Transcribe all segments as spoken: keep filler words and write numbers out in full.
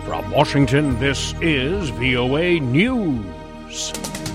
From Washington, this is V O A News.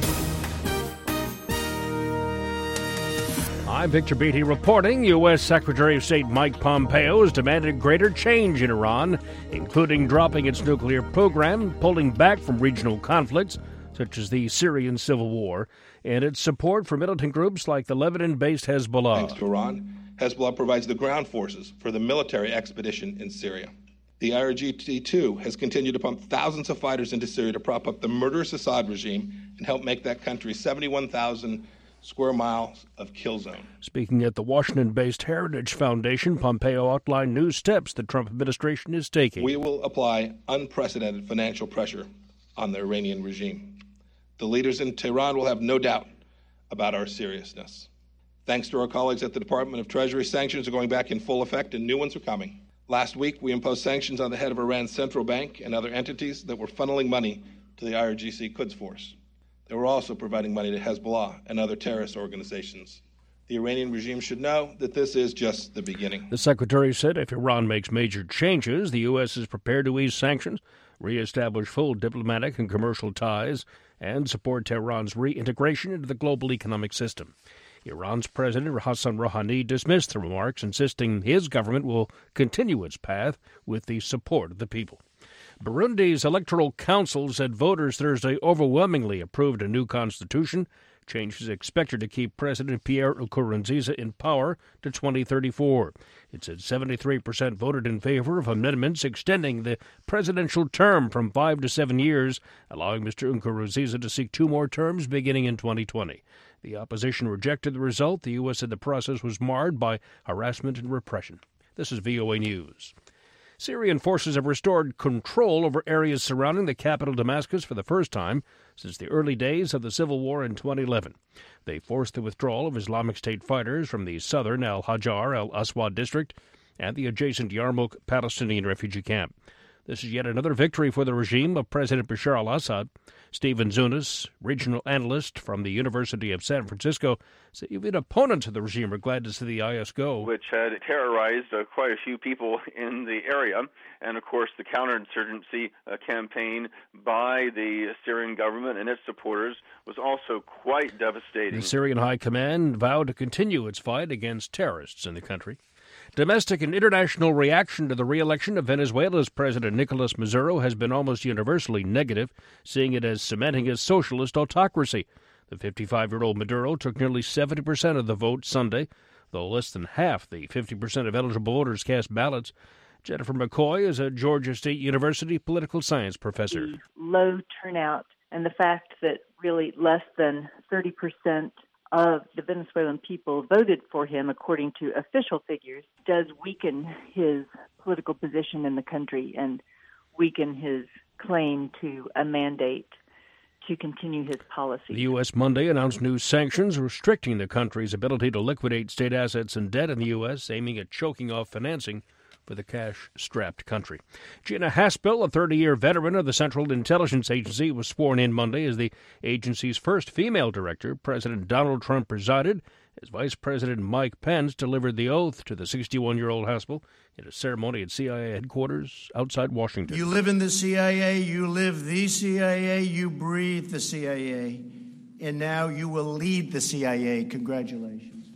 I'm Victor Beatty reporting. U S. Secretary of State Mike Pompeo has demanded greater change in Iran, including dropping its nuclear program, pulling back from regional conflicts, such as the Syrian civil war, and its support for militant groups like the Lebanon-based Hezbollah. Thanks to Iran, Hezbollah provides the ground forces for the military expedition in Syria. The I R G T two has continued to pump thousands of fighters into Syria to prop up the murderous Assad regime and help make that country seventy-one thousand square miles of kill zone. Speaking at the Washington-based Heritage Foundation, Pompeo outlined new steps the Trump administration is taking. We will apply unprecedented financial pressure on the Iranian regime. The leaders in Tehran will have no doubt about our seriousness. Thanks to our colleagues at the Department of Treasury, sanctions are going back in full effect and new ones are coming. Last week, we imposed sanctions on the head of Iran's central bank and other entities that were funneling money to the I R G C Quds Force. They were also providing money to Hezbollah and other terrorist organizations. The Iranian regime should know that this is just the beginning. The secretary said if Iran makes major changes, the U S is prepared to ease sanctions, reestablish full diplomatic and commercial ties, and support Tehran's reintegration into the global economic system. Iran's President Hassan Rouhani dismissed the remarks, insisting his government will continue its path with the support of the people. Burundi's Electoral Council said voters Thursday overwhelmingly approved a new constitution. Change is expected to keep President Pierre Nkurunziza in power to twenty thirty-four. It said seventy-three percent voted in favor of amendments extending the presidential term from five to seven years, allowing Mister Nkurunziza to seek two more terms beginning in twenty twenty. The opposition rejected the result. The U S said the process was marred by harassment and repression. This is V O A News. Syrian forces have restored control over areas surrounding the capital Damascus for the first time since the early days of the civil war in twenty eleven. They forced the withdrawal of Islamic State fighters from the southern al-Hajar al-Aswad district and the adjacent Yarmouk Palestinian refugee camp. This is yet another victory for the regime of President Bashar al-Assad. Stephen Zunis, regional analyst from the University of San Francisco, said even opponents of the regime are glad to see the I S go. Which had terrorized uh, quite a few people in the area. And, of course, the counterinsurgency uh, campaign by the Syrian government and its supporters was also quite devastating. The Syrian High Command vowed to continue its fight against terrorists in the country. Domestic and international reaction to the re-election of Venezuela's President Nicolas Maduro has been almost universally negative, seeing it as cementing his socialist autocracy. The fifty-five-year-old Maduro took nearly seventy percent of the vote Sunday, though less than half the fifty percent of eligible voters cast ballots. Jennifer McCoy is a Georgia State University political science professor. The low turnout and the fact that really less than thirty percent of the Venezuelan people voted for him, according to official figures, does weaken his political position in the country and weaken his claim to a mandate to continue his policy. The U S Monday announced new sanctions restricting the country's ability to liquidate state assets and debt in the U S, aiming at choking off financing for the cash-strapped country. Gina Haspel, a thirty-year veteran of the Central Intelligence Agency, was sworn in Monday as the agency's first female director. President Donald Trump presided as Vice President Mike Pence delivered the oath to the sixty-one-year-old Haspel in a ceremony at C I A headquarters outside Washington. You live in the C I A, you live the C I A, you breathe the C I A, and now you will lead the C I A. Congratulations.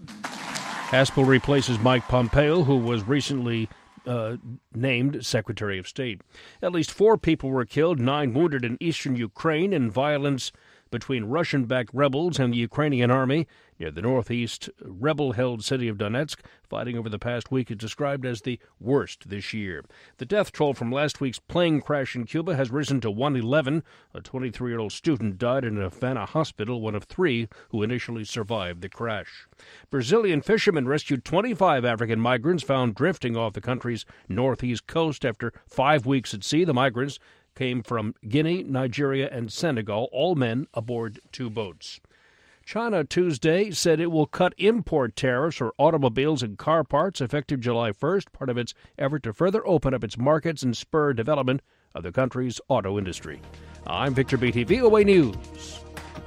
Haspel replaces Mike Pompeo, who was recently Uh, named Secretary of State. At least four people were killed, nine wounded in eastern Ukraine in violence between Russian-backed rebels and the Ukrainian army near the northeast rebel-held city of Donetsk. Fighting over the past week is described as the worst this year. The death toll from last week's plane crash in Cuba has risen to one eleven. A twenty-three-year-old student died in a Havana hospital, one of three who initially survived the crash. Brazilian fishermen rescued twenty-five African migrants found drifting off the country's northeast coast after five weeks at sea. The migrants came from Guinea, Nigeria, and Senegal, all men aboard two boats. China Tuesday said it will cut import tariffs for automobiles and car parts effective July first, part of its effort to further open up its markets and spur development of the country's auto industry. I'm Victor Beatty, V O A News.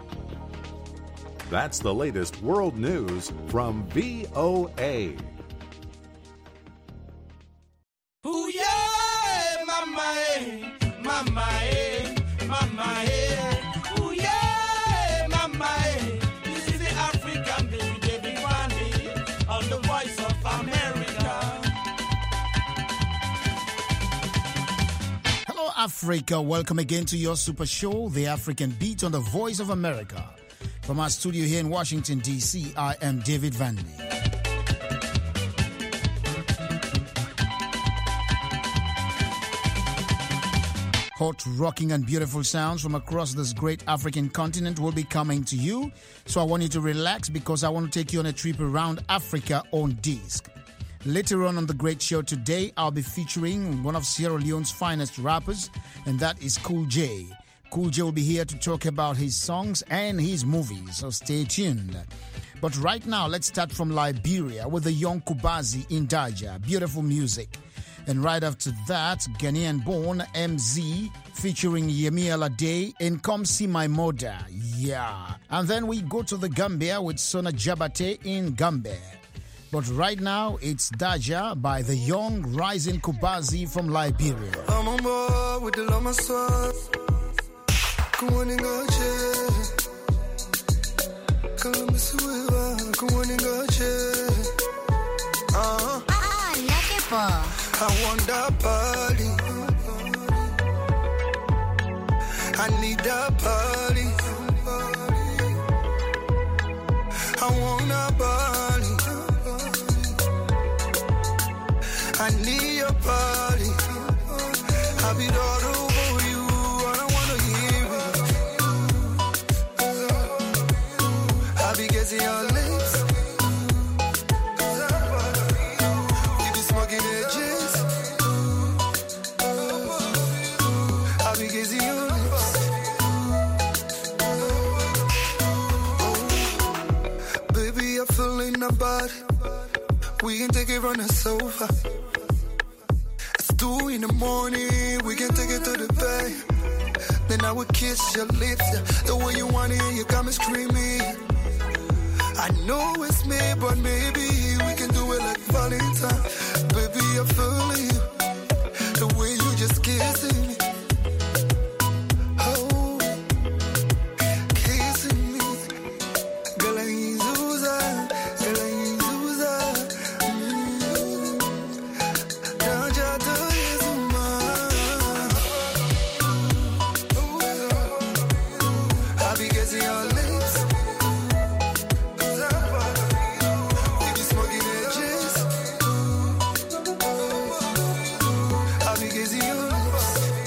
That's the latest world news from V O A. Ooh, yeah, my man. Africa. Welcome again to your super show, The African Beat on the Voice of America. From our studio here in Washington, D C, I am David Vanley. Hot, rocking, and beautiful sounds from across this great African continent will be coming to you. So I want you to relax because I want to take you on a trip around Africa on disc. Later on on the great show today, I'll be featuring one of Sierra Leone's finest rappers, and that is Cool J. Cool J will be here to talk about his songs and his movies, so stay tuned. But right now, let's start from Liberia with the young Kubazi Indaja. Beautiful music. And right after that, Ghanaian-born M Z featuring Yemi Alade in Come See My Mother. Yeah. And then we go to the Gambia with Sona Jabate in Gambia. But right now, it's Daja by the young rising Kubazi from Liberia. I'm on board with the Lama sauce. Come on and go check. Come and see what come on and go check. Uh-huh. Ah, Lakepo. I want that body. I need that body. I want that body. I need your body. I'll be all over you. I don't wanna hear it. I'll be getting your lips. We be smoking edges. I'll be getting your lips. Oh, baby, I'm feeling the body. We can take it from the sofa. Two in the morning, we can take it to the bed. Then I would kiss your lips, yeah. The way you want it, you got me screaming. I know it's me, but maybe we can do it like Valentine. Baby, I'm feeling you, the way you just kissing me. Oh, kissing me. Girl, I ain't Zuza, girl, I ain't Zuza. Mm. Don't you do this, man. I'll be getting your lips. We be smoking edges. I'll be getting your lips.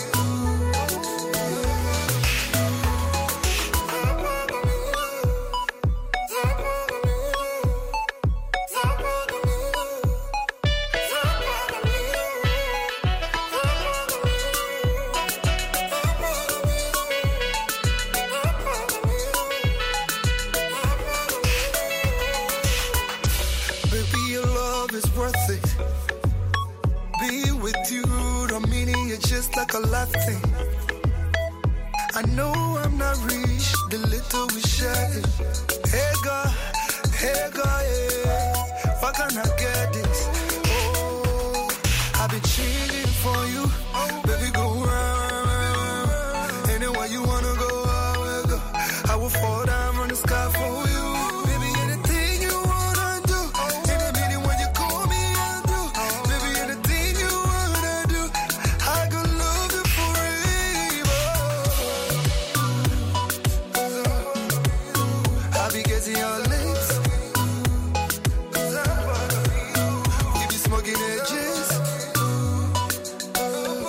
Baby, your love is worth it. Be with you, don't mean it just like a life thing. I know I'm not rich, the little we share. Hey God, hey God, yeah. Why can't I get this? Oh, I've been changing for you. Baby, go round. Anywhere you wanna go, I will go. I will fall down from the sky for you. Baby, anything you wanna do. Any minute when you call me, I'll do. Baby, anything you wanna do. I could love you forever. I'll be getting your lips. We be smoking edges.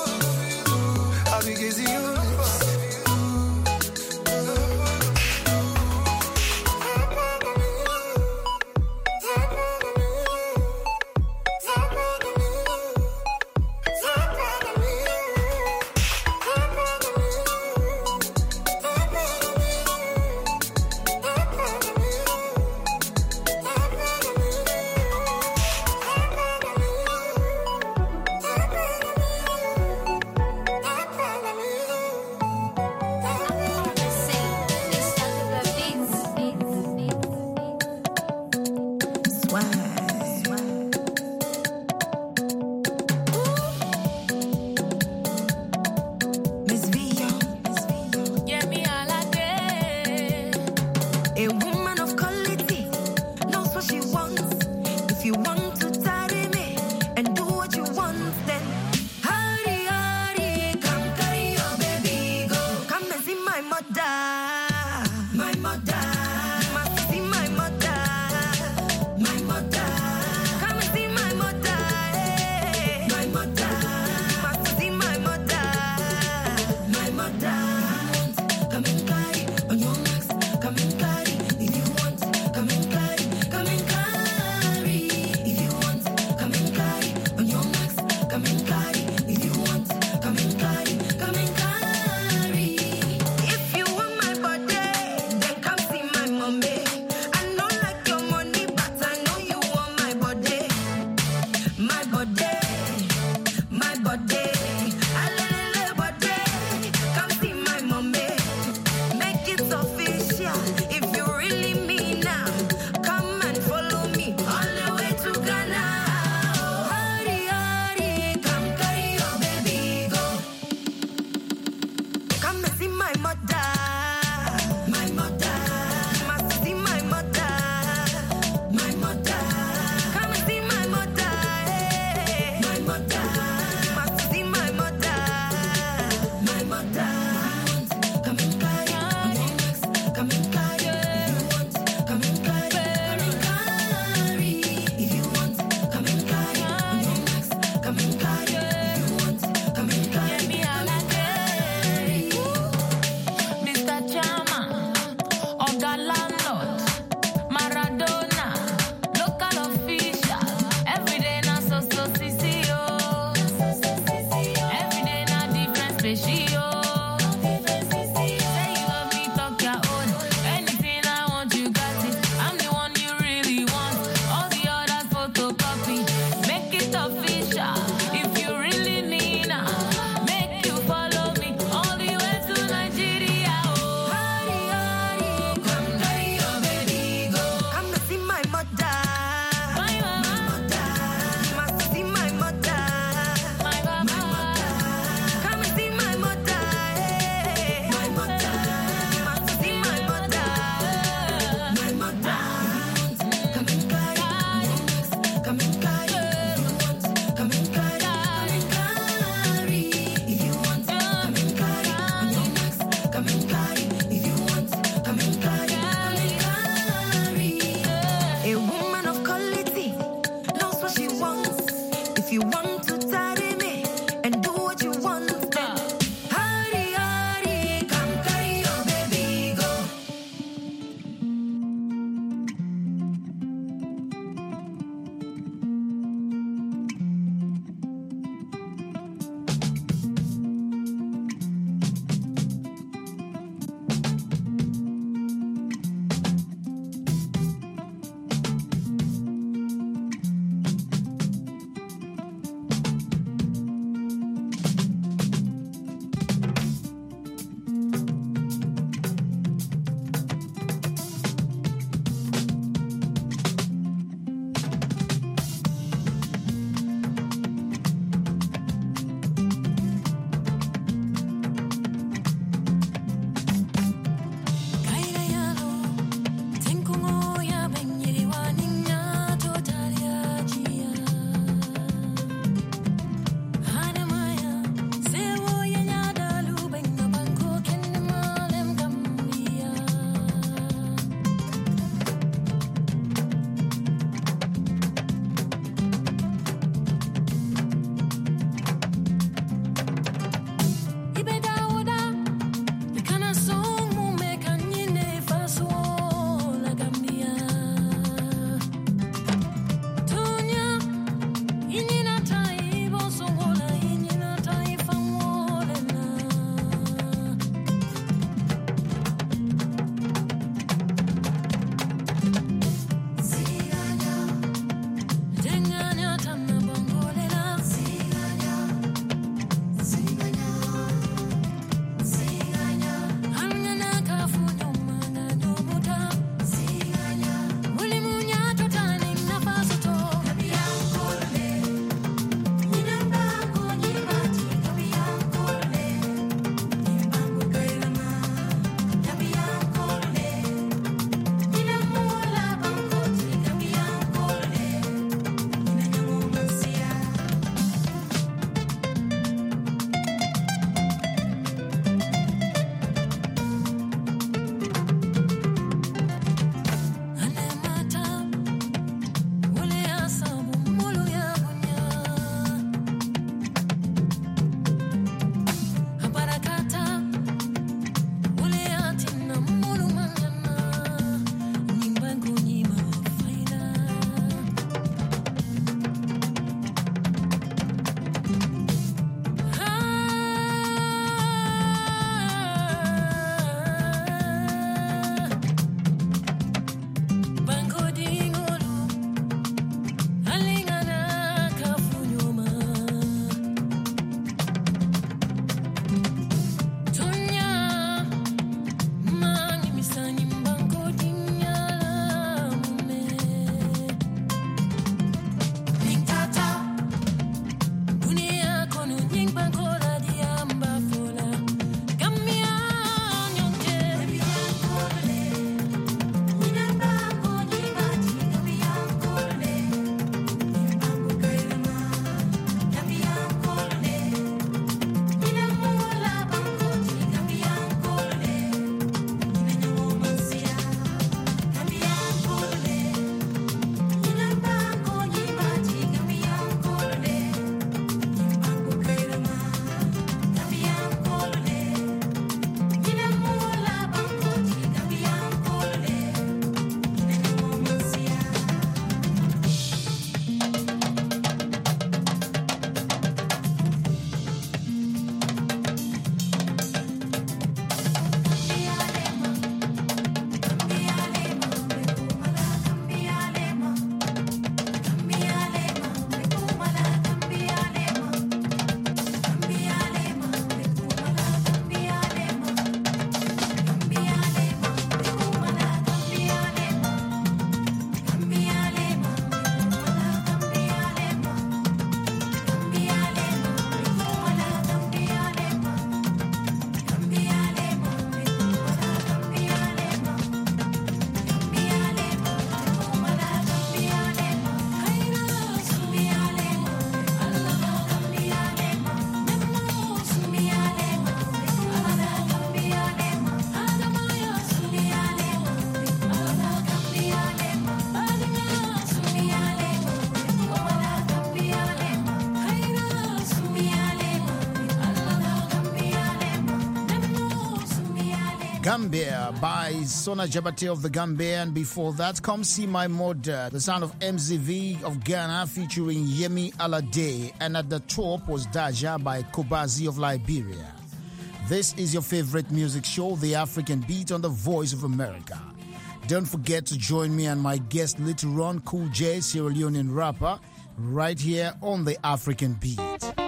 Gambia by Sona Jabate of the Gambia, and before that, Come See My Mother, the sound of M Z V of Ghana featuring Yemi Alade, and at the top was Daja by Kobazi of Liberia. This is your favorite music show, The African Beat, on the Voice of America. Don't forget to join me and my guest Little Ron Cool J, Sierra Leonean rapper, right here on The African Beat.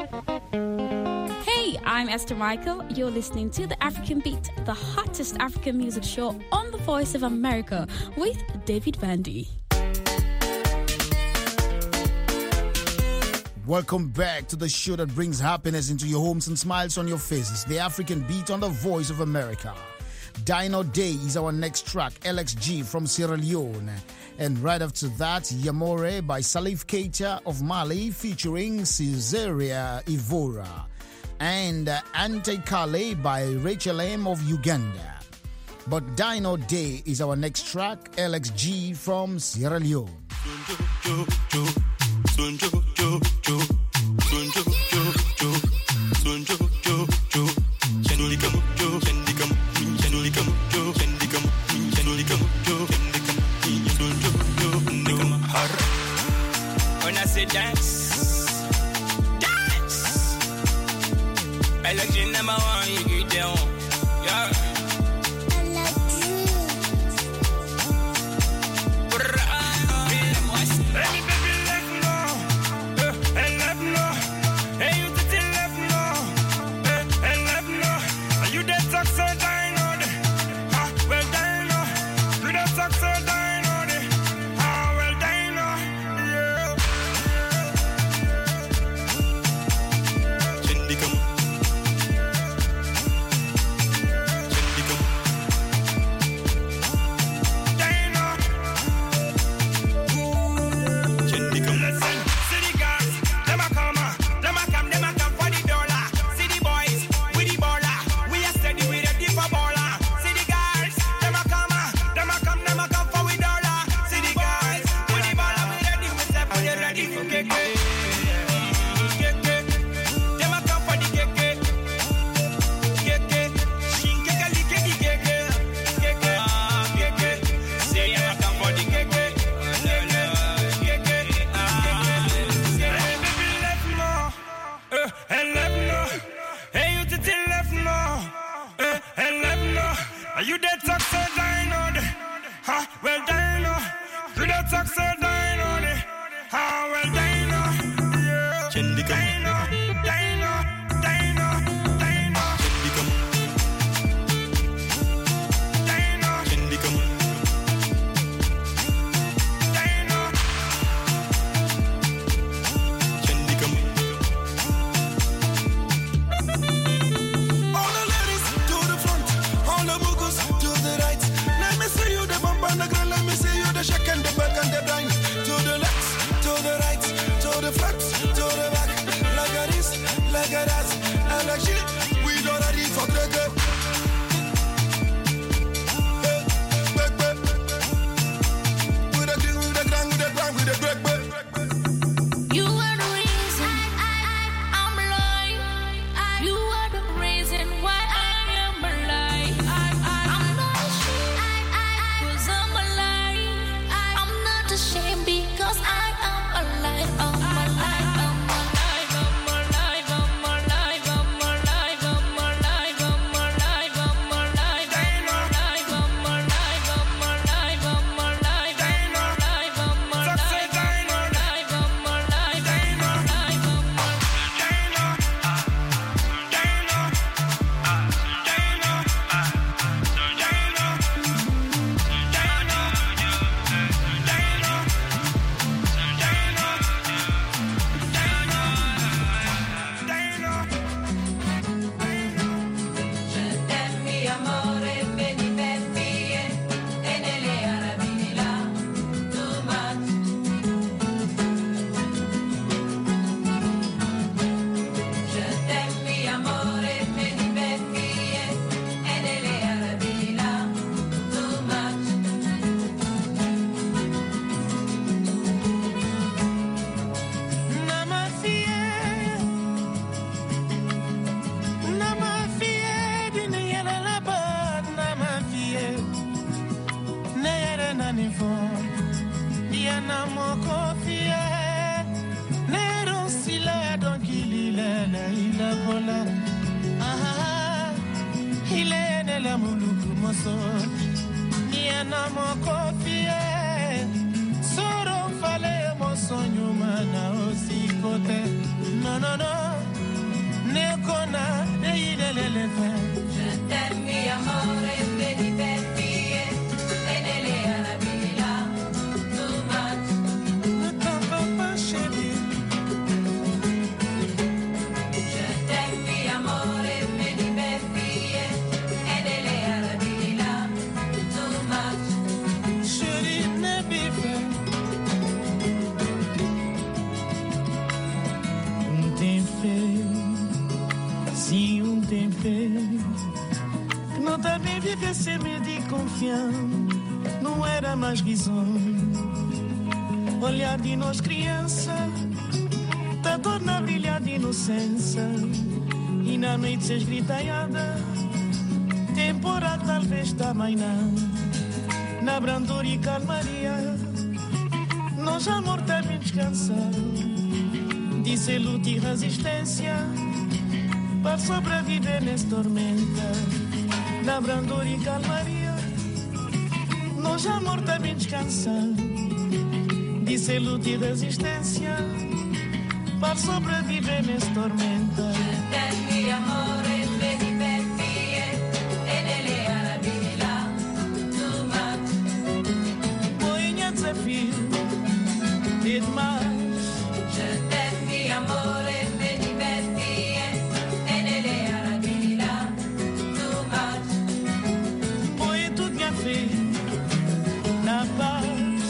I'm Esther Michael. You're listening to The African Beat, the hottest African music show on the Voice of America with David Vandy. Welcome back to the show that brings happiness into your homes and smiles on your faces. The African Beat on the Voice of America. Dino Day is our next track, L X G from Sierra Leone. And right after that, Yamore by Salif Keita of Mali featuring Caesarea Ivora. And uh, Anti-Kale by Rachel M of Uganda. But Dino Day is our next track, L X G from Sierra Leone. When I say dance, election number one, you get down. Yeah. Hey, baby, left now. Hey, left now. Hey, you did left now. Hey, left now. Are you that success? Ah, well, dino. You that success? Ah, well, dino. Yeah. Are you that success dino? Ha, well dino. You that success dino? Ha, well dino. Yeah. Dino, dino, dino, dino. All the ladies to the front, all the boogers to the nani for Diana moko fie Nero sila don kilile na ila bola Ah ile ne la muluku moso Diana moko fie Soro fale moso nyuma na osikote No no no Ne kona de ile le le fe Je t'aime mi amore vedi per vie E nelle arabila too much Ne t'en veux pas chérie Je t'aime mi amore vedi per vie E nelle arabila too much Chérie ne bife Un tempo Si um tempo Não tá bem viver sem medo e confiar Não era mais risonho Olhar de nós criança Tá torna a brilhar de inocência E na noite se esgritaiada Temporal talvez também não Na brandura e calmaria Nós amor tá bem descansado Disse luta e resistência Para sobreviver nessa tormenta Na brandura e calmaria Nós amor também descansar Disse luta e resistência Para sobreviver nessa tormenta Mi amore vedi per vie E nelle arabila too much Moinha desafio E demais Je t'aime mi amore vedi per vie E nelle arabila too much Põe tudo minha fé Na paz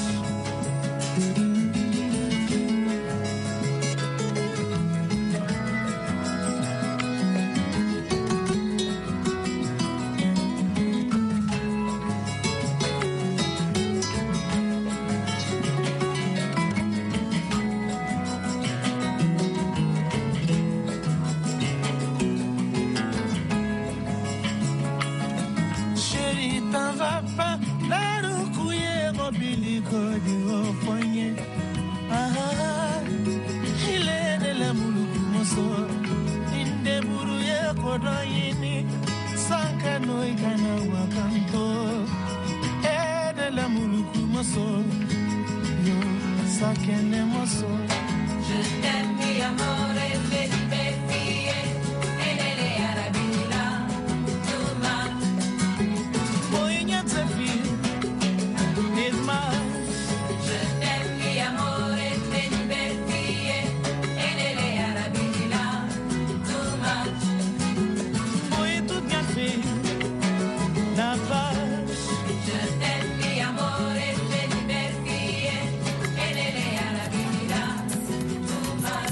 Je t'aime mi amore vedi per vie E nelle arabila too much Moinha desafio E demais Je t'aime mi amore vedi per vie E nelle arabila too much Põe tudo minha fé Na paz Je t'aime mi amore vedi per vie E nelle arabila too much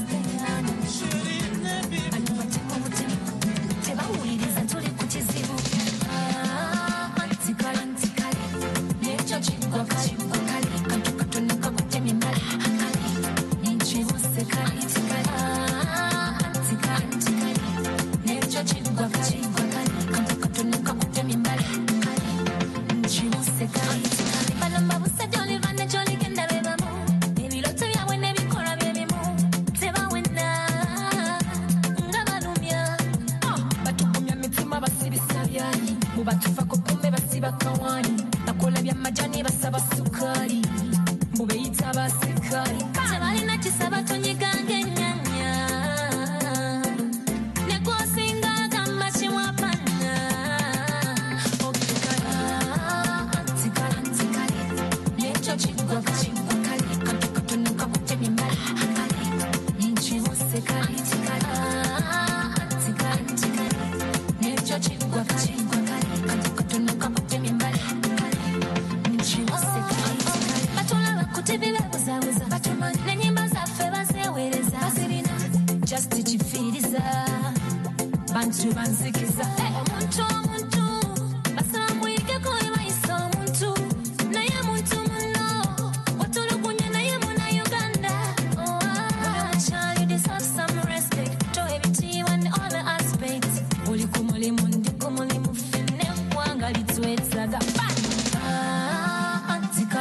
tebawuliriza tuli ku kizibu antikale antikale nekyo kiggwa kale kale kantu katonika kutemya embala kale nkibuse kale tikale antikale antikale nekyo kiggwa kale kale kantu katonika kutemya embala kale nkibuse kale tikale balamba busajja olivana kyoligenda bebamu ebiroto byabwe n'ebikolwa bye bimu tebawena nga balumya batugumya mitima basibisa byayi mubatufako kumbe basiba kawani bakola bya majani basaba sukari mubeyita basikari tebalina kisaba tonyigange ennyanya nekwosinga gamba kimwapana okukala antikala antikale nekyo kiggwa kale kale kantu katonuka kutemya embala kale nkibuse kale tikala antikala antikale nekyo kiggwa kale kale kantu katonuka kutemya embala kale nkibuse kale tikale batulaba kutivi bebuzabuza batumanyi n'ennyimba zaffe bazeewereza bazirina just kifiiriza bantu banzikiza omuntu omuntu basaba muyigeko we bayisa omuntu naye muntu muno watulugunya naye muna Uganda child you deserve some respect to ebitiibwa ne all the aspects oli ku mulimu ndi ku mulimu ffenne eggwanga litwetaaga antika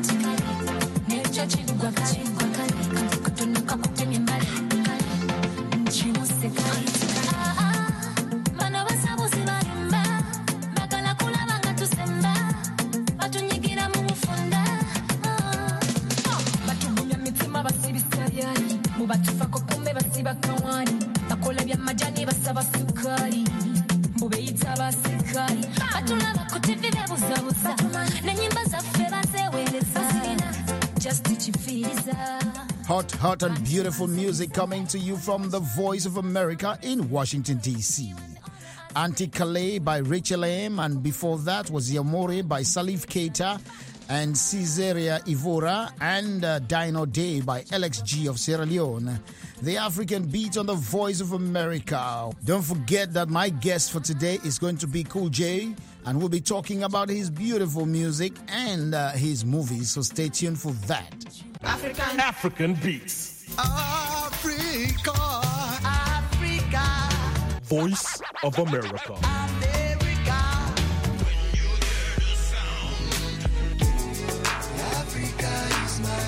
Hot, hot and beautiful music coming to you from the Voice of America in Washington, D C Anti-Calais by Rachel M. And before that was Yamore by Salif Keita and Caesarea Ivora, and uh, Dino Day by L X G of Sierra Leone. The African Beat on the Voice of America. Don't forget that my guest for today is going to be Cool J, and we'll be talking about his beautiful music and uh, his movies, so stay tuned for that. African African Beats. Africa, Africa. Voice of America. America. When you hear the sound, Africa is my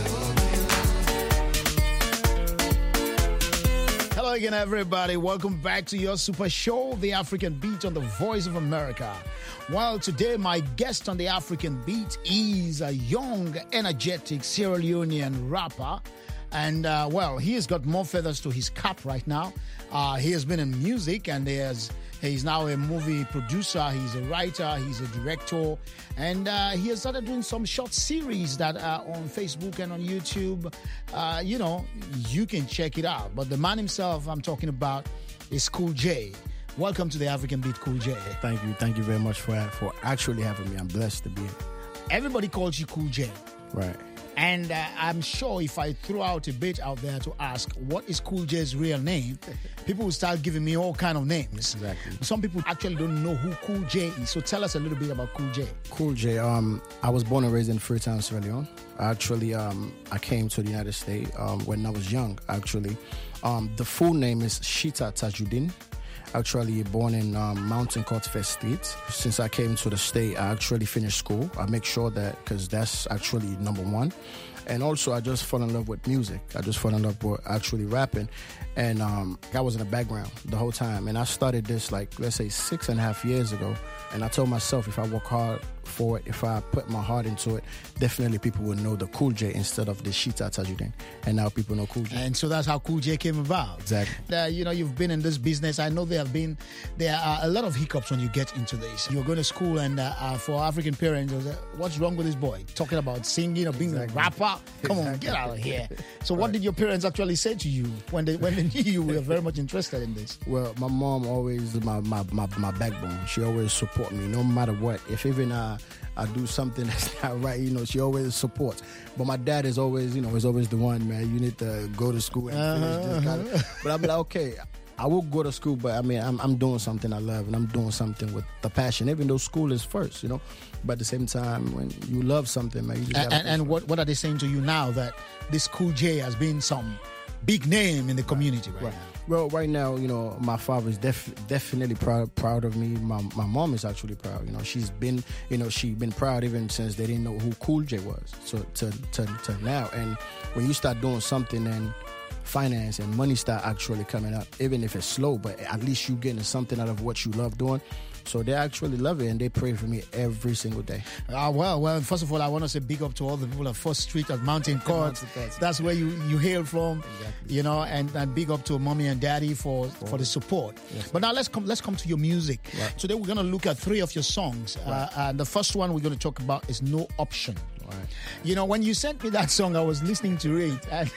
home. Hello again, everybody. Welcome back to your super show, The African Beat on the Voice of America. Well, today my guest on The African Beat is a young, energetic Sierra Leonean rapper. And, uh, well, he has got more feathers to his cap right now. Uh, he has been in music, and he has, he's now a movie producer. He's a writer. He's a director. And uh, he has started doing some short series that are on Facebook and on YouTube. Uh, you know, you can check it out. But the man himself I'm talking about is Cool J. Welcome to The African Beat, Cool J. Thank you. Thank you very much for for actually having me. I'm blessed to be here. Everybody calls you Cool J. Right. And uh, I'm sure if I throw out a bit out there to ask what is Cool J's real name, people will start giving me all kind of names. Exactly. Some people actually don't know who Cool J is. So tell us a little bit about Cool J. Cool J. Um, I was born and raised in Freetown, Sierra Leone. Actually, um, I came to the United States um, when I was young. Actually, um, the full name is Shita Tajuddin. Actually born in um, Mountain Court First Street. Since I came to the state, I actually finished school. I make sure that, because that's actually number one. And also, I just fell in love with music. I just fell in love with actually rapping. And um, I was in the background the whole time. And I started this, like, let's say six and a half years ago. And I told myself, if I work hard for it, if I put my heart into it, definitely people will know the Cool J instead of the Shita Tajuddin. And now people know Cool J. And so that's how Cool J came about. Exactly. Uh, you know, you've been in this business. I know there have been, there are a lot of hiccups when you get into this. You're going to school, and uh, uh, for African parents, like, what's wrong with this boy? Talking about singing or being exactly. a rapper? Come exactly. on, get out of here. So right. What did your parents actually say to you when they when they knew you were very much interested in this? Well, my mom always, my my, my, my backbone. She always support me, no matter what. If even uh, I do something that's not right, you know, she always supports. But my dad is always, you know, is always the one, man, you need to go to school and uh-huh. finish this kind of. But I'm like, okay, I will go to school, but I mean, I'm I'm doing something I love, and I'm doing something with the passion, even though school is first, you know. But at the same time, when you love something, man, you just And, and, and what, what are they saying to you now that this Cool J has been some big name in the community right, right now? Well, right now, you know, my father is def- definitely proud proud of me. My my mom is actually proud. You know, she's been, you know, she's been proud even since they didn't know who Cool J was. So to to to now, and when you start doing something and finance and money start actually coming up, even if it's slow, but at least you getting something out of what you love doing. So they actually love it, and they pray for me every single day. Uh, well, well, first of all, I want to say big up to all the people at First Street at Mountain Court. That's where you, you hail from, exactly. you know, and, and big up to mommy and daddy for, for, for the support. Yes. But now let's come let's come to your music. Right. Today we're going to look at three of your songs. Right. Uh, and the first one we're going to talk about is No Option. Right. You know, when you sent me that song, I was listening to it. And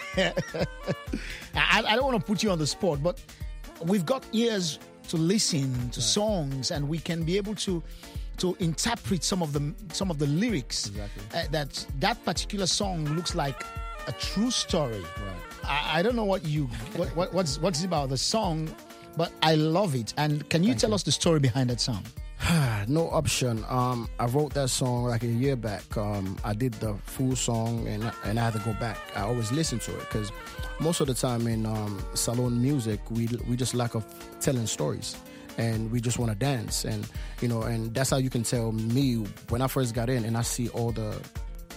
I, I don't want to put you on the spot, but we've got ears to listen to right. songs, and we can be able to to interpret some of the some of the lyrics. Exactly. Uh, that that particular song looks like a true story. Right. I, I don't know what you what, what what's what's about the song, but I love it. And can you Thank tell you. us the story behind that song? No Option. Um, I wrote that song like a year back. Um, I did the full song, and and I had to go back. I always listen to it because most of the time in um, salon music, we we just lack of telling stories, and we just want to dance, and you know, and that's how you can tell me when I first got in, and I see all the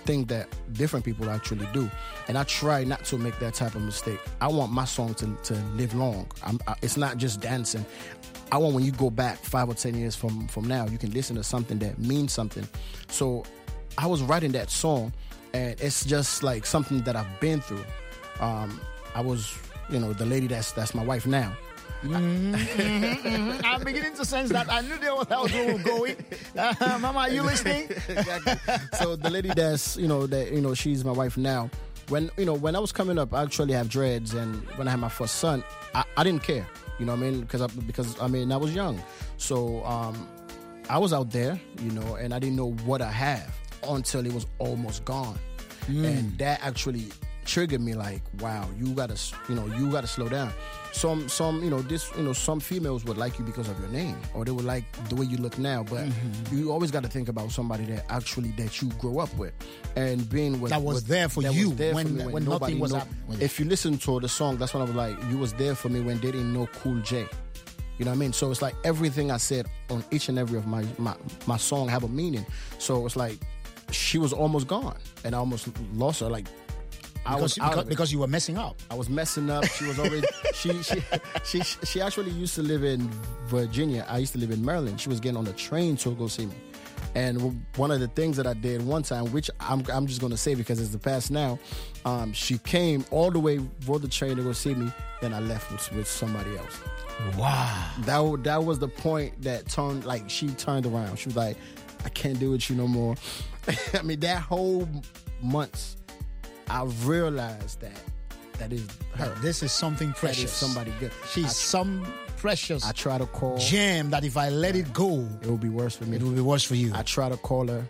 think that different people actually do, and I try not to make that type of mistake. I want my song to to live long. I'm, I, it's not just dancing. I want when you go back five or ten years from from now, you can listen to something that means something. So I was writing that song, and it's just like something that I've been through. Um, I was, you know, the lady that's that's my wife now. Mm-hmm, mm-hmm, mm-hmm. I'm beginning to sense that. I knew there was how we were going. Uh, Mama, are you listening? Exactly. So the lady that's, you know, that you know, she's my wife now. When you know, when I was coming up, I actually have dreads, and when I had my first son, I, I didn't care. You know what I mean? Because I, because I mean I was young, so um, I was out there, you know, and I didn't know what I have until it was almost gone, mm. and that actually triggered me. Like, wow, you gotta, you know, you gotta slow down. Some, some, you know, this, you know, some females would like you because of your name, or they would like the way you look now. But mm-hmm. you always got to think about somebody that actually that you grew up with, and being with that was with, there for that you was there when for me when, when nobody nothing was know, happening. If you listen to the song, that's when I was like, you was there for me when they didn't know Cool J. You know what I mean? So it's like everything I said on each and every of my my, my song have a meaning. So it's like she was almost gone, and I almost lost her. Like. I Because, was out because, of it. because you were messing up. I was messing up. She was already. she, she she she actually used to live in Virginia. I used to live in Maryland. She was getting on the train to go see me. And one of the things that I did one time, which I'm I'm just gonna say because it's the past now, um, she came all the way, rode the train to go see me. Then I left with, with somebody else. Wow. That that was the point that turned like she turned around. She was like, I can't do with you no more. I mean, that whole months. I realized that that is her. This is something precious. That is somebody good. She's I, some precious I try to call gem that if I let it go, it will be worse for me. It will be worse for you. I try to call her.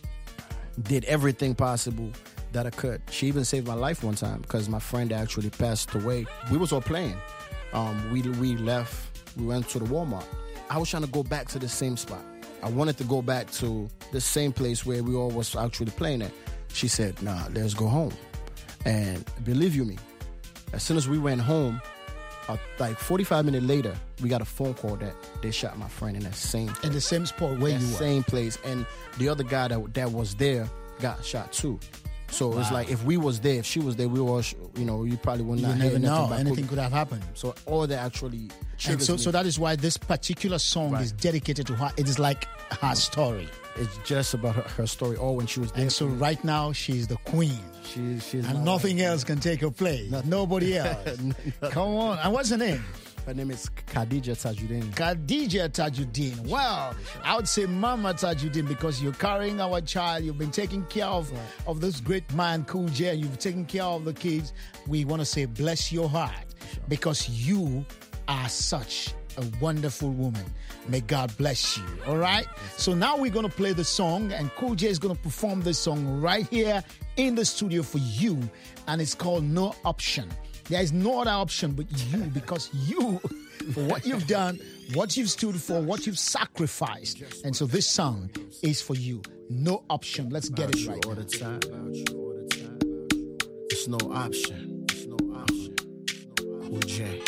Did everything possible that I could. She even saved my life one time because my friend actually passed away. We was all playing. Um, we we left. We went to the Walmart. I was trying to go back to the same spot. I wanted to go back to the same place where we all was actually playing at. She said, nah, let's go home. And believe you me, as soon as we went home, uh, like forty-five minutes later, we got a phone call that they shot my friend in that same place. In the same spot where that you were. Same place. And the other guy that, that was there got shot too. So Wow. it's like if we was there, if she was there, we were, you know, you probably would You not never hear know. nothing. Anything could have happened. So all that actually And triggers so, me. so that is why this particular song Right. is dedicated to her. It is like her story. It's just about her, her story. All when she was there. And so right now, she's the queen. She, she's and my nothing wife. else can take her place. Nobody else. Come on. And what's her name? Her name is Khadija Tajuddin. Khadija Tajuddin. Well, I would say Mama Tajuddin because you're carrying our child. You've been taking care of, right. of this great man, Cool J. You've taken care of the kids. We want to say bless your heart sure. because you are such a wonderful woman. May God bless you. All right? Yes, so now we're going to play the song, and Cool J is going to perform this song right here in the studio for you, and it's called No Option. There is no other option but you, because you, for what you've done, what you've stood for, what you've sacrificed. And so this song is for you. No option. Let's get it right. All the time. It's no option. It's no option. Cool J.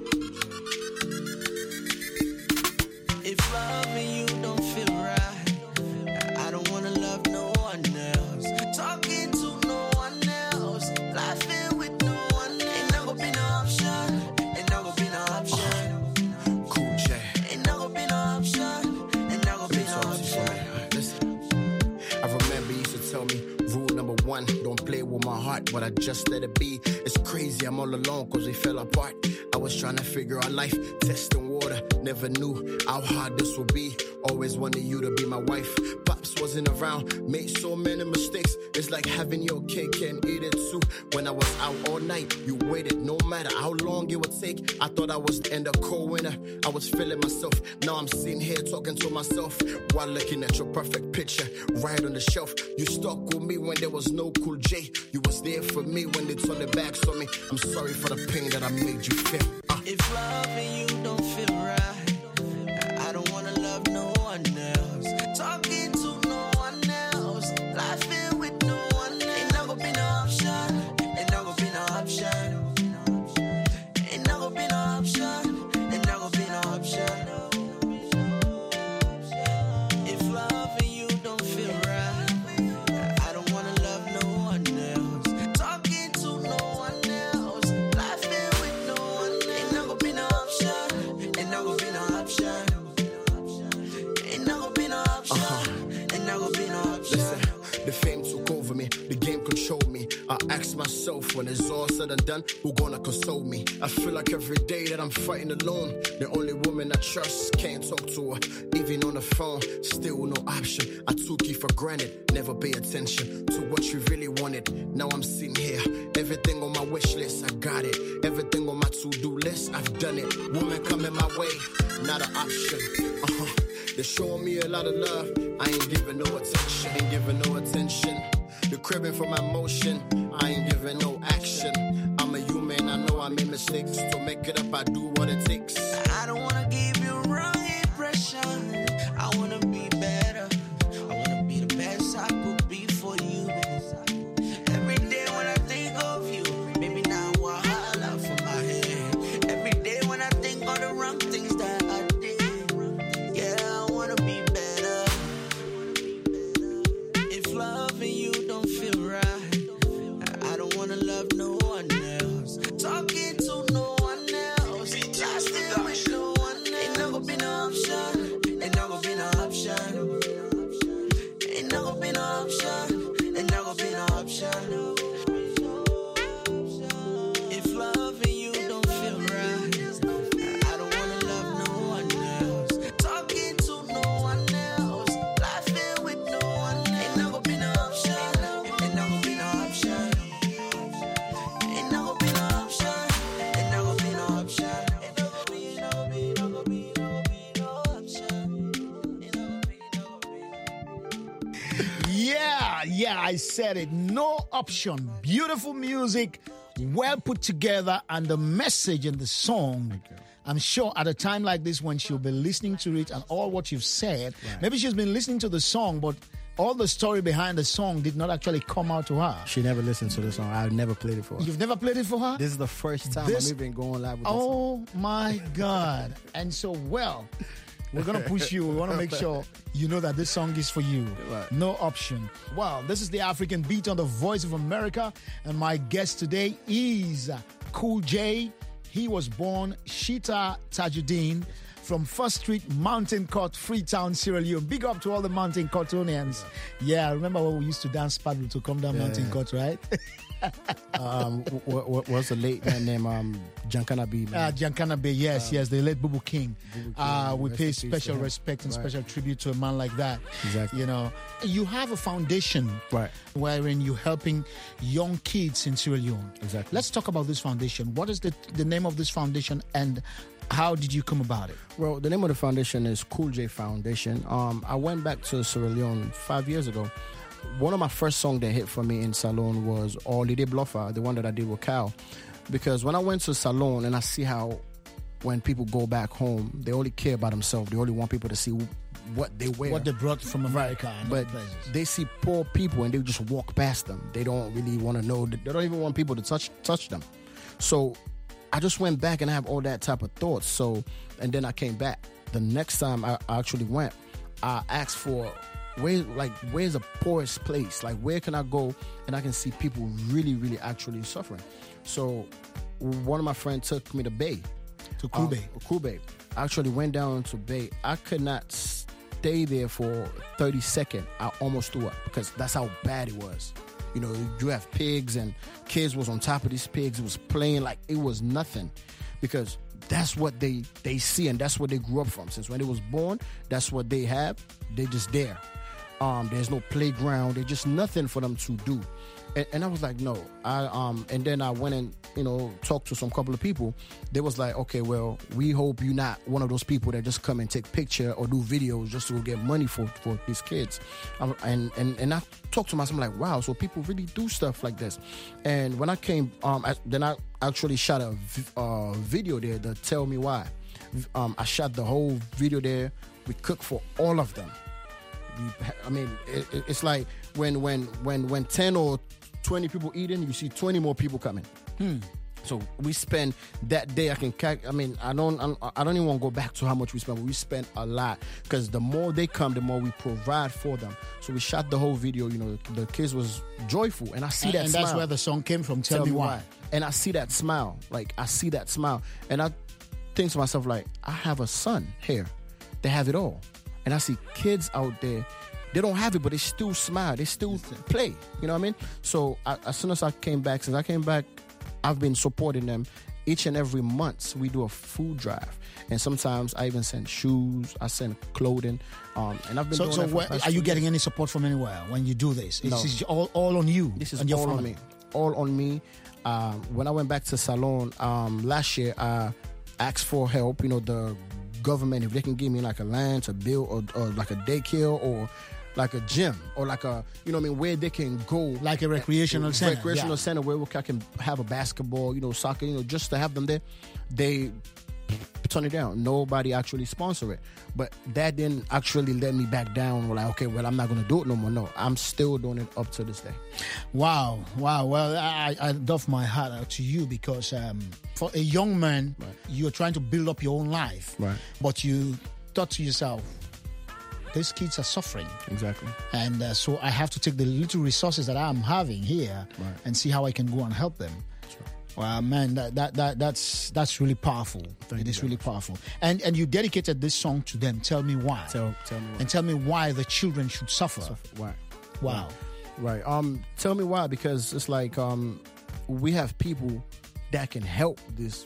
If loving you don't feel right, I don't wanna love no one else. Talking to no one else, laughing with no one else. Ain't never been an option. Ain't never been an option. Uh, cool J. Ain't never been an option. Ain't never been an option. Listen, I remember you used to tell me, rule number one, don't play with my heart, but I just let it be. It's crazy, I'm all alone cause we fell apart. I was trying to figure out life, testing water. Never knew how hard this would be. Always wanted you to be my wife. Pops wasn't around, made so many mistakes. It's like having your cake and eat it too. When I was out all night, you waited no matter how long it would take. I thought I was the end of co-winner. I was feeling myself. Now I'm sitting here talking to myself while looking at your perfect picture right on the shelf. You stuck with me when there was no Cool J. You was there for me when they turned their backs on me. I'm sorry for the pain that I made you feel. Uh. If loving you don't feel right, I don't wanna love no one else. Talking to no one else, laughing with no one else. Ain't never been an option. Ain't never been an option. Ain't never been an option. Ain't never been an option. If loving you don't feel right, I don't wanna love me. I ask myself when it's all said and done, who gonna console me? I feel like every day that I'm fighting alone. The only woman I trust, can't talk to her, even on the phone. Still no option. I took you for granted, never pay attention to what you really wanted. Now I'm sitting here, everything on my wish list, I got it. Everything on my to-do list, I've done it. Woman coming my way, not an option. Uh-huh. They're showing me a lot of love, I ain't giving no attention, ain't giving no attention. The cribbing for my motion, I ain't giving no action. I'm a human, I know I made mistakes. To make it up, I do what it takes. I don't wanna give you wrong impression. I wanna be better. I wanna be the best I could be for you. Every day when I think of you, maybe now I holler for my head. Every day when I think of the wrong things that I did, yeah, I wanna be better. If loving you don't feel right, I don't wanna love no one else. Talking to no one else. Lasting with no one else. Ain't never been an option. Ain't never been an option. Ain't never been an option. Ain't never been an option. If loving you don't feel right, I don't wanna love no one else. Talking to no one else. Laughing with no one else. Ain't never been an option. Ain't never been an option. Ain't never been an option. Ain't never been an option. Ain't never been, never been, never been, never been no option. Yeah, yeah, I said it. No option. Beautiful music, well put together, and the message in the song. I'm sure at a time like this when she'll be listening to it and all what you've said, Right. maybe she's been listening to the song, but all the story behind the song did not actually come out to her. She never listened to the song. I've never played it for her. You've never played it for her? This is the first time This- I'm even going live with this song. Oh my God. And so, well, we're going to push you. We want to make sure you know that this song is for you. Right. No option. Well, this is the African Beat on the Voice of America. And my guest today is Cool J. He was born Shita Tajuddin from First Street, Mountain Court, Freetown, Sierra Leone. Big up to all the Mountain Courtonians. Yeah, I remember when we used to dance paddle to come down Yeah. Mountain Court, right? um, what, what, what's the late man name? Um, Jankana B. Uh, Giancana Bay, yes, Um, yes, the late Bubu King. Bubu King, Uh, we rest pay in peace to special him. respect and Right. special tribute to a man like that. Exactly. You know, you have a foundation, Right. wherein you're helping young kids in Sierra Leone. Exactly. Let's talk about this foundation. What is the the name of this foundation, and how did you come about it? Well, the name of the foundation is Cool J Foundation. Um, I went back to Sierra Leone five years ago. One of my first songs that hit for me in Salone was Holiday Bluffer, the one that I did with Cal. Because when I went to Salone and I see how when people go back home, they only care about themselves. They only want people to see what they wear. What they brought from America. And But other places. they see poor people and they just walk past them. They don't really want to know. They don't even want people to touch touch them. So I just went back and I have all that type of thoughts. So, and then I came back. The next time I actually went, I asked for where, like, where's the poorest place? Like, where can I go and I can see people really, really actually suffering? So, one of my friends took me to Bay. To Kube. Um, Kube. I actually went down to Bay. I could not stay there for thirty seconds. I almost threw up because that's how bad it was. You know, you have pigs and kids was on top of these pigs. It was playing like it was nothing because that's what they, they see and that's what they grew up from. Since when they was born, that's what they have. They're just there. Um, there's no playground. There's just nothing for them to do. And, and I was like, no. I um, and then I went and, you know, talked to some couple of people. They was like, okay, well, we hope you're not one of those people that just come and take picture or do videos just to get money for, for these kids. Um, and, and, and I talked to myself, I'm like, wow, so people really do stuff like this. And when I came, um, I, then I actually shot a v- uh, video there, the Tell Me Why. Um, I shot the whole video there. We cooked for all of them. We, I mean, it, it- it's like when when when when ten or twenty people eating, you see twenty more people coming. Hmm. So we spend that day. I can. calc- I mean, I don't. I'm- I don't even want to go back to how much we spent. But we spent a lot because the more they come, the more we provide for them. So we shot the whole video. You know, the kids was joyful, and I see and, that. and that's smile. where the song came from. Tell, me why. And I see that smile. Like I see that smile, and I think to myself, like, I have a son here. They have it all, and I see kids out there. they don't have it, but they still smile. They still play. You know what I mean? So I, as soon as I came back, since I came back, I've been supporting them each and every month. We do a food drive, and sometimes I even send shoes. I send clothing, um, and I've been. So, doing so that for where, the past are you two getting years. any support from anywhere when you do this? It's No. just all all on you. This is and your all on family. me. All on me. Um, when I went back to Salon um, last year, I asked for help. You know, the government, if they can give me like a land to build, or, or like a daycare, or like a gym, or like a, you know what I mean, where they can go. Like a recreational center. Recreational yeah. center where I can have a basketball, you know, soccer, you know, just to have them there. They turn it down. Nobody actually sponsor it. But that didn't actually let me back down. We're like, okay, well, I'm not going to do it no more. No, I'm still doing it up to this day. Wow, wow. Well, I, I doff my hat out to you because um, for a young man, right. you're trying to build up your own life. Right. But you thought to yourself, these kids are suffering. Exactly. And uh, so I have to take the little resources that I'm having here right. and see how I can go and help them. Wow, man, that, that that that's that's really powerful. Thank it you is really much. powerful. And and you dedicated this song to them. Tell me why. Tell, tell me why. And tell me why the children should suffer. suffer. Why? Wow. Right. Um. Tell me why, because it's like um, we have people that can help these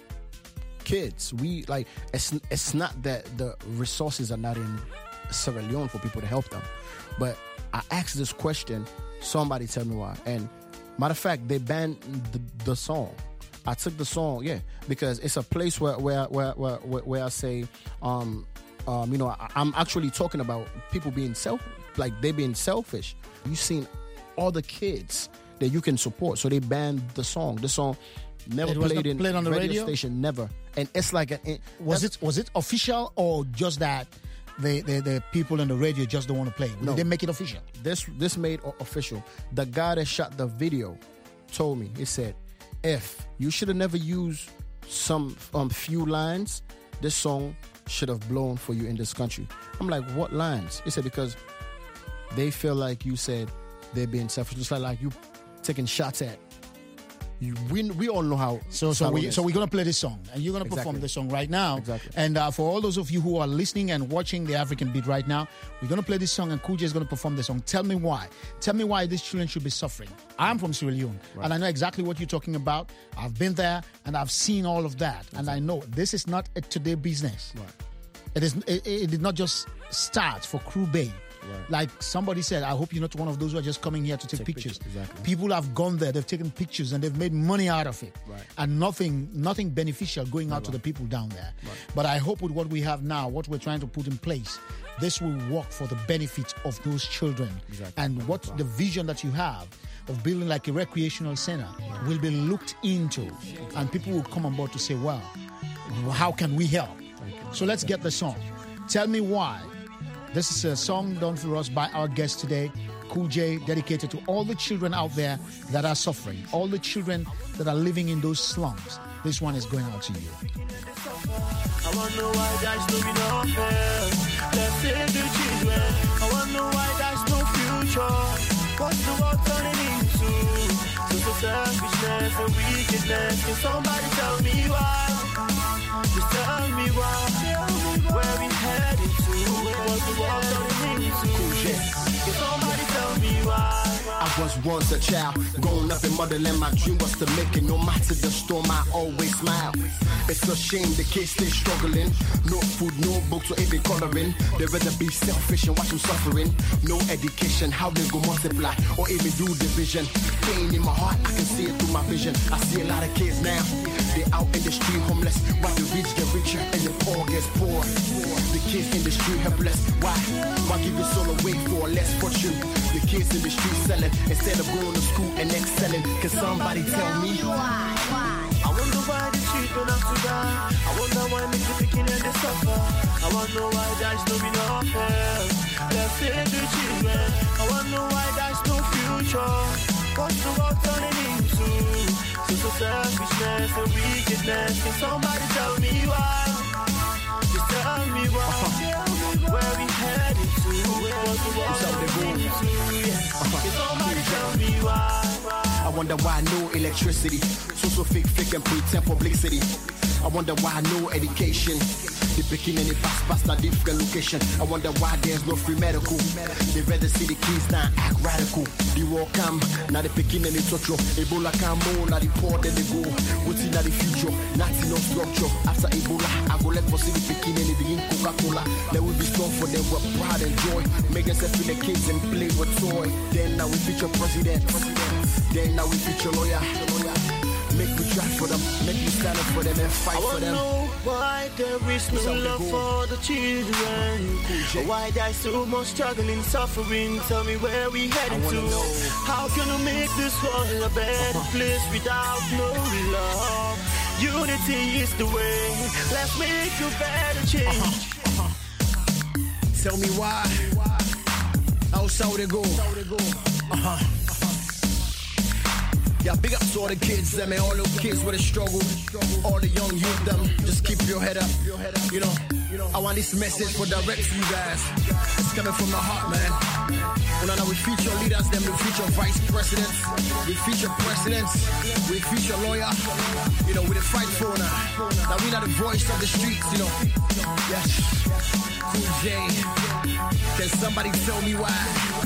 kids. We like it's it's not that the resources are not in Sierra Leone for people to help them, but I asked this question. Somebody tell me why. And matter of fact, they banned the, the song. I took the song, yeah, because it's a place where where where where, where I say, um, um, you know, I, I'm actually talking about people being self, like they being selfish. You've seen all the kids that you can support, so they banned the song. The song never It was played not in played on the radio, radio? station, never. And it's like a, it, Was it was it official or just that the, the, the people on the radio just don't want to play it? No. Did they make it official? This this made o- official. The guy that shot the video told me, he said, if you should have never used some um, few lines, this song should have blown for you in this country. I'm like, what lines? He said, because they feel like you said they're being selfish. Just like, like you taking shots at. You, we, we all know how. So so Salon we is. so we're gonna play this song, and you're gonna Exactly. perform this song right now. Exactly. And uh, for all those of you who are listening and watching the African Beat right now, we're gonna play this song, and Cool J is gonna perform this song. Tell me why. Tell me why these children should be suffering. I'm from Sierra Leone, Right. and I know exactly what you're talking about. I've been there, and I've seen all of that, and I know this is not a today business. Right. It is. It, it did not just start for Crew Bay. Right. Like somebody said, I hope you're not one of those who are just coming here to take, Take pictures. pictures, exactly. People have gone there, they've taken pictures, and they've made money out of it. Right. And nothing nothing beneficial going out to the people down there. Right. But I hope with what we have now, what we're trying to put in place, this will work for the benefit of those children. Exactly. And what the vision that you have of building like a recreational center will be looked into. And people will come on board to say, well, how can we help? So let's get the song. Tell me why. This is a song done for us by our guest today, Cool J, dedicated to all the children out there that are suffering, all the children that are living in those slums. This one is going out to you. I wanna know why there's no be no fair. Let's save the children. I wanna know why there's no future. What's the world turning into? Social selfishness and wickedness. Can somebody tell me why? Just tell me why. Where we headed to? What's the world turning into? Can somebody tell me why? I was once a child, growing up in motherland. My dream was to make it, no matter the storm. I always smile. It's a shame the kids stay struggling. No food, no books, or even coloring. They rather be selfish and watch them suffering. No education, how they go multiply or even do division. Pain in my heart, I can see it through my vision. I see a lot of kids now. They out in the street homeless. While the rich get richer and the poor gets poor. The kids in the street helpless. Why? Why give your soul away for less fortune? The kids in the street selling instead of going to school and excelling. Can somebody tell me why? Why? I wonder why the children have to die. I wonder why make the beginning they suffer. I wonder why there's no enough help. Let's save the children. I wonder why there's no future. What's the world turning into? Social selfishness and wickedness. Can somebody tell me why? Just tell me why. Where we headed to? What's the world turning into? Can somebody tell me why? I wonder why no electricity. So so fake, fake and pretend publicity. I wonder why no education. The beginning it pass past a different location. I wonder why there's no free medical. They rather see the kids now act radical. The war come, now the beginning it touch you. Ebola come more, now the poor then they go. What's in the future? Nothing no structure. After Ebola, I go let for see the beginning they drink Coca-Cola. There will be strong for them with pride and joy. Make us feel the kids and play with toy. Then now we feature president. Then now we feature lawyer. Make me try for them, make me stand up for them and fight for them. I wanna know why there is no love for the children. Why there's so much struggling, suffering. Tell me where we heading to. Know. How can we make this world a better uh-huh. place without no love? Unity is the way. Let's make a better change. Uh-huh. Uh-huh. Tell me why. How so they go? Uh-huh. Yeah, big up to all the kids, them, and all the kids with a struggle. All the young youth, them, just keep your head up. You know, I want this message for direct to you guys. It's coming from the heart, man. Well, now we feature leaders, them, we feature vice presidents, we feature presidents, we feature lawyer. You know, we the fight for now. Now we not the voice of the streets, you know. Yes, Cool J. Can somebody tell me why?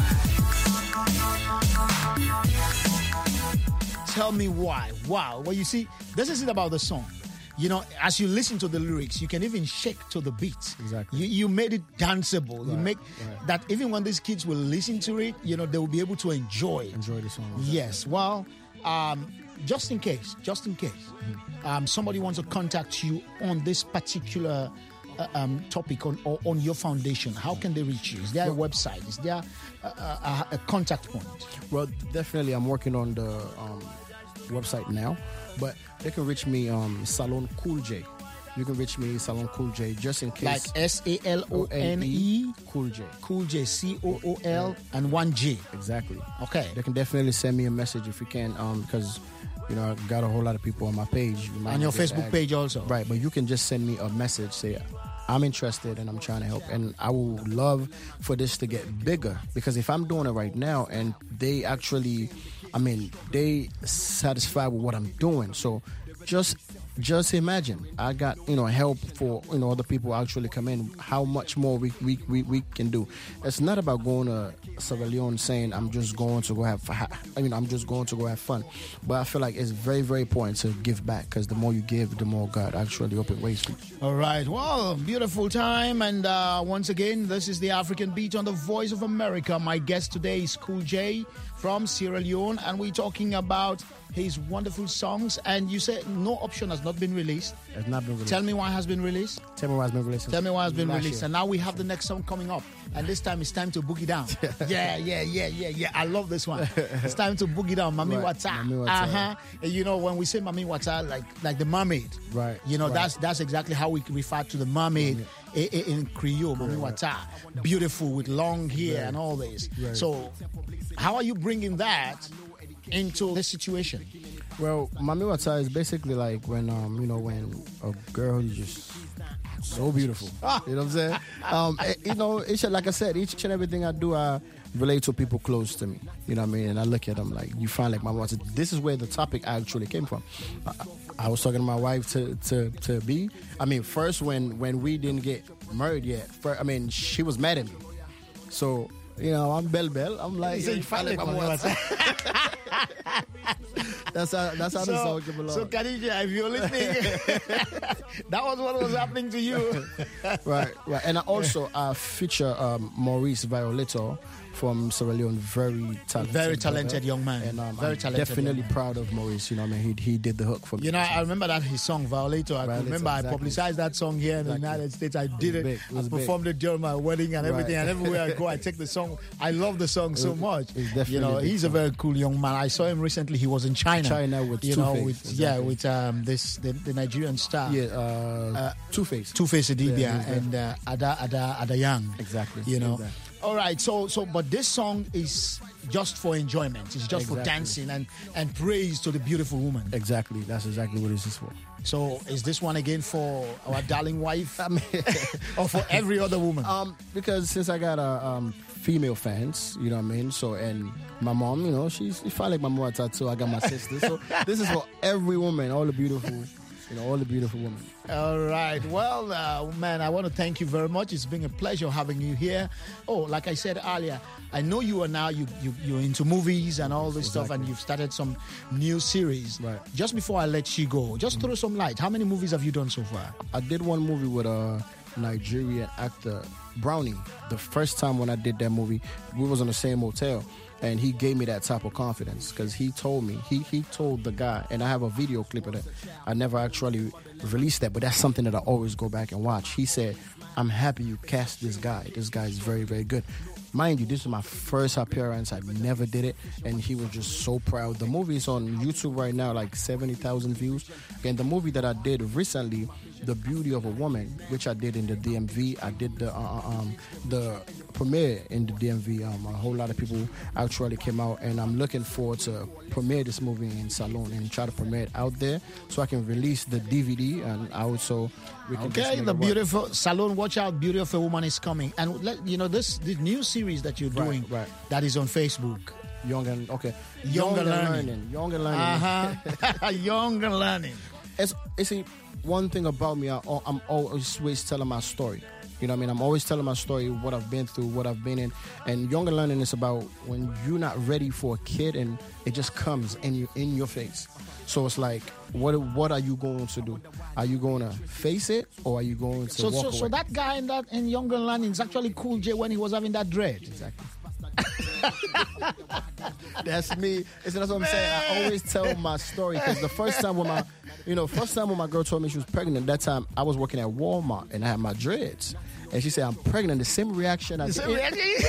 Tell me why. Wow. Well, you see, this is it about the song. You know, as you listen to the lyrics, you can even shake to the beat. Exactly. You, you made it danceable. Right, you make right. that even when these kids will listen to it, you know, they will be able to enjoy. Enjoy the song. Yes. Well, um, just in case, just in case, mm-hmm. um, somebody wants to contact you on this particular uh, um, topic on or on your foundation, how can they reach you? Is there a website? Is there a, a, a contact point? Well, definitely, I'm working on the um, website now, but they can reach me um Salon Cool J. You can reach me Salon Cool J just in case. Like S A L O N E Cool J. Cool J, C O O L and one J. Exactly. Okay. They can definitely send me a message if you can, um because you know I got a whole lot of people on my page. You and your Facebook ag- page also. Right, but you can just send me a message, say I'm interested and I'm trying to help, and I would love for this to get bigger, because if I'm doing it right now and they actually, I mean, they satisfied with what I'm doing, so just just imagine I got, you know, help for, you know, other people actually come in, how much more we we, we, we can do. It's not about going to Sierra Leone saying I'm just going to go have I mean I'm just going to go have fun, but I feel like it's very very important to give back, because the more you give, the more God actually open ways for you. All right, well, beautiful time, and uh, once again, this is the African Beat on the Voice of America. My guest today is Cool J from Sierra Leone, and we're talking about his wonderful songs. And you said no option has not been released. Has not been released. Tell me why it has been released. Tell me why it's been released. Tell me why it's been Last released. year. And now we have the next song coming up. And this time it's time to boogie down. yeah, yeah, yeah, yeah, yeah. I love this one. It's time to boogie down. Mami Right. Wata. Mami Wata. Uh-huh. And you know, when we say Mami Wata, like like the mermaid. Right. You know, right. that's that's exactly how we refer to the mermaid in, in Creole, Mami Wata. Beautiful with long hair Right. and all this. Right. So how are you bringing that into this situation? Well, Mami Wata is basically like when um you know when a girl is just so beautiful. You know what I'm saying? Um, eh, you know, each, like I said, each and everything I do, I relate to people close to me. You know what I mean? And I look at them like, you find like Mami Wata. This is where the topic actually came from. I, I was talking to my wife to to to be. I mean, first when when we didn't get married yet, first, I mean, she was mad at me. So you know, I'm Bell Bell. I'm like, So you find like Mami Wata. That's how that's how So, the song came along. so Khadija, if you're listening, that was what was happening to you. right, right. And I also uh, feature um, Maurice Violetto from Sierra Leone, very talented, Very talented brother. young man. And um, Very I'm talented definitely young man. proud of Maurice. You know, what I mean, he he did the hook for me. You know, I remember that his song Violator. I Violator, remember exactly. I publicized that song here in Exactly. the United States. I did was it. big. It was I big. performed it during my wedding and Right. everything. And everywhere I go, I take the song. I love the song so It- much. it's definitely You know, a big he's a song. very cool young man. I saw him recently. He was in China. China with you know, Two-Face, with yeah, exactly. with um this the, the Nigerian star. yeah, uh, Uh, Two Face. Two Face Adibia Yeah, he's and uh, Ada Ada Ada Young. Exactly. You know. Exactly. All right. So, so, but this song is just for enjoyment. It's just Exactly. for dancing and and praise to the beautiful woman. Exactly. That's exactly what this is for. So, is this one again for our darling wife, I mean, or for every other woman? Um, because since I got uh, um female fans, you know what I mean. So, and my mom, you know, she's she felt like my mother tattoo. I got my sister. So, this is for every woman, all the beautiful, you know, all the beautiful women. All right. Well, uh, man, I want to thank you very much. It's been a pleasure having you here. Oh, like I said earlier, I know you are now, you, you, you're into movies and all this stuff, and you've started some new series. Right. Just before I let you go, just throw some light. How many movies have you done so far? I did one movie with a Nigerian actor, Brownie. The first time when I did that movie, we was in the same hotel. And he gave me that type of confidence because he told me, he he told the guy, and I have a video clip of it. I never actually released that, but that's something that I always go back and watch. He said, I'm happy you cast this guy. This guy is very, very good. Mind you, this is my first appearance. I never did it, and he was just so proud. The movie is on YouTube right now, like seventy thousand views. And the movie that I did recently, The Beauty of a Woman, which I did in the D M V. I did the uh, um, the premiere in the D M V. Um, a whole lot of people actually came out, and I'm looking forward to premiere this movie in Salon and try to premiere it out there so I can release the D V D, and also we can just Okay, make the it work. beautiful Salon, watch out, Beauty of a Woman is coming. And let, you know, this the new series that you're Right, doing right. that is on Facebook. Young and okay, Young and learning. young and learning. Uh-huh. Young and learning. It's it's a, one thing about me. I, I'm always telling my story. You know what I mean? I'm always telling my story, what I've been through, what I've been in. And Young and Learning is about when you're not ready for a kid and it just comes in you in your face. So it's like, what what are you going to do? Are you going to face it, or are you going to So, walk so, away? so that guy in that in Young and Learning is actually Cool J when he was having that dread. Exactly. That's me. It's, that's what I'm saying. I always tell my story because the first time when my, you know, first time when my girl told me she was pregnant, that time I was working at Walmart and I had my dreads, and she said I'm pregnant. The same reaction I The did. same reaction?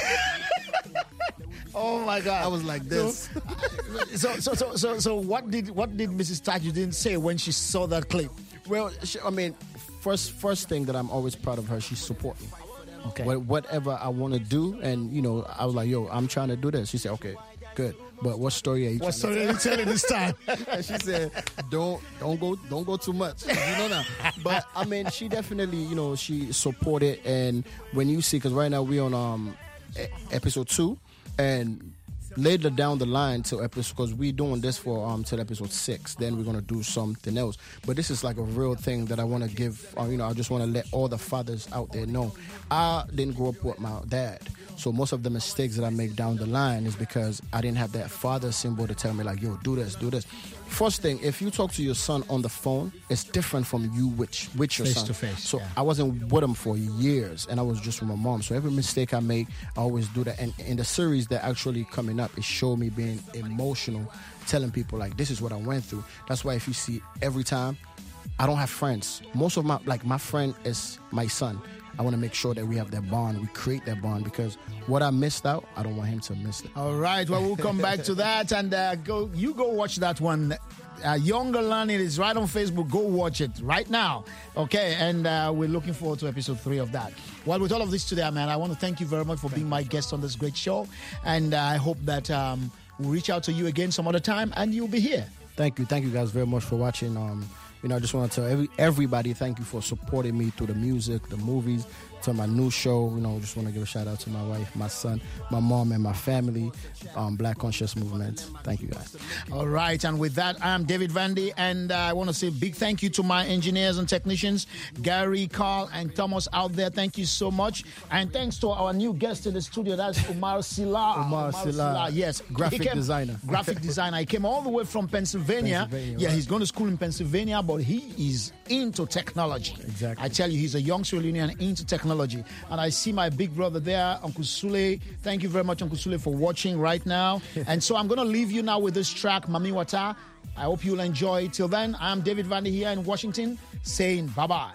Oh my God! I was like this. So, so, so, so, so, what did what did Missus Tajudeen say when she saw that clip? Well, she, I mean, first first thing that I'm always proud of her, she support me. Okay. What, whatever I want to do, and you know, I was like, "Yo, I'm trying to do this." She said, "Okay, good, but what story are you?" What trying story to are you telling this time? And she said, "Don't don't go don't go too much." You know now. But I mean, she definitely, you know, she supported, and when you see, because right now we're on um e- episode two, and later down the line to episode, because we're doing this for um till episode six, then we're gonna do something else. But this is like a real thing that I want to give. Uh, you know, I just want to let all the fathers out there know. I didn't grow up with my dad, so most of the mistakes that I make down the line is because I didn't have that father symbol to tell me like, yo, do this, do this. First thing, if you talk to your son on the phone, it's different from you with, with your Face son. to face, So yeah. I wasn't with him for years, and I was just with my mom. So every mistake I make, I always do that. And in the series that actually coming up, it showed me being emotional, telling people like, this is what I went through. That's why if you see every time, I don't have friends. Most of my, like my friend is my son. I want to make sure that we have that bond, we create that bond, because what I missed out, I don't want him to miss it. All right, well, we'll come back to that, and uh, go. You go watch that one. Uh, Younger Learning is right on Facebook. Go watch it right now. Okay, and uh, we're looking forward to episode three of that. Well, with all of this today, man, I want to thank you very much for being my guest on this great show, and uh, I hope that um, we'll reach out to you again some other time, and you'll be here. Thank you. Thank you guys very much for watching. Um, you know, I just want to tell every, everybody thank you for supporting me through the music, the movies, to my new show. You know, just want to give a shout out to my wife, my son, my mom, and my family, um, Black Conscious Movement. Thank you guys. All right, and with that, I'm David Vandy, and uh, I want to say a big thank you to my engineers and technicians, Gary, Carl, and Thomas out there. Thank you so much. And thanks to our new guest in the studio, that's Umar Silla. Umar Silla. Yes. Graphic He came- designer. Graphic designer. He came all the way from Pennsylvania. Pennsylvania, yeah, right. he's going to school in Pennsylvania, but he is into technology. Exactly. I tell you, he's a young Sierra Leonean into technology. And I see my big brother there, Uncle Sule. Thank you very much, Uncle Sule, for watching right now. And so I'm going to leave you now with this track, Mami Wata. I hope you'll enjoy it. Till then, I'm David Vandy here in Washington saying bye-bye.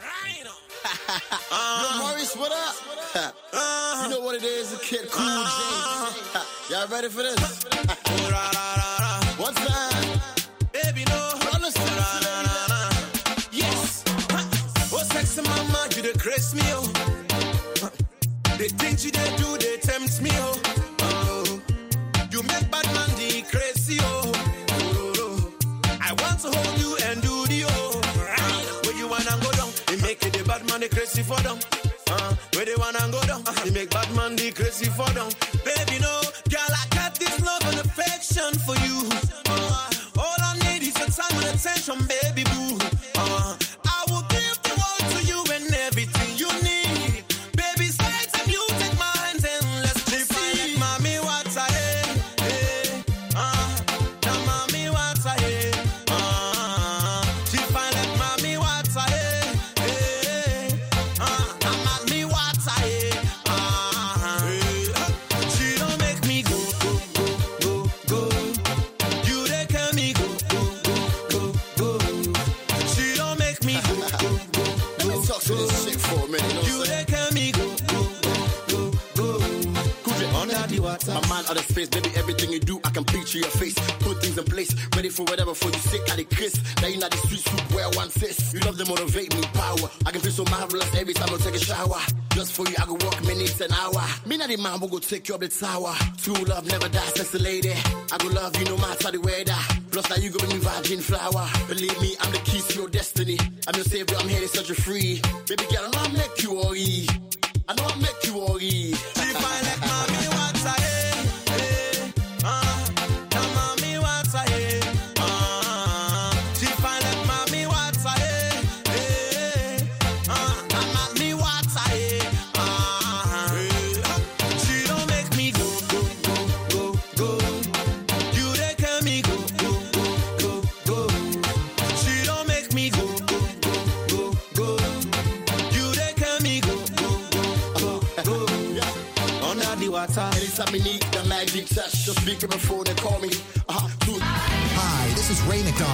Yo, Maurice, what up? You know what it is, a kid, Cool J. Y'all ready for this? One time. Baby, no. Yes. Oh, sexy mama, you the grace me, oh. The things you they do, they tempt hold you and do the oh. Uh, where you wanna go down? It make it the bad man the crazy for them. Uh, where they wanna go down? It make bad man the crazy for them. Baby, no, girl, I got this love and affection for you. Uh, all I need is your time and attention, baby boo. Uh, I will give the world to you and everything you need. Baby, say to you, take my hands and let's see. Mommy, what's I hey, uh, now mommy, what's I hey, uh, she find like mommy, what's I hey, uh, now mommy, what's I hey, uh, hey, she don't make me go, go, go, go, go. You they can me go, go, go, go, go. She don't make me go, go, go, go. Let me talk to this chick for a minute. You know You what I'm they can me go, go, go, go, go. Under the water. My mind out of space, baby, everything you do, I can picture your face. Put things in place, ready for whatever, for you sick at the kiss. Now you not the sweet soup where one says. You love to motivate me, power. I can feel so marvelous every time I take a shower. Just for you, I go walk minutes an hour. Me not the man who go take you up the tower. True love never dies, sexy lady. I go love you no matter the weather. Plus now you go bring me virgin flower. Believe me, I'm the keys to your destiny. I'm your savior, I'm here to set you free. Baby girl, I know I make you all eat. I know I make you all eat. She find like mommy, what's I hey, hey, uh, now mommy, what's I hey, uh, she find like mommy, what's I hey, hey, uh, now mommy, what's I hey, uh, hey, she don't make me go, go, go, go, go. You they can me go, go, go, go, go. She don't make me go, go, go, go, go. You they can me go, go, go, go. Under the water. Anytime you need the magic touch, just speak up before they call me. Uh-huh. Hi, this is Ray McDonald.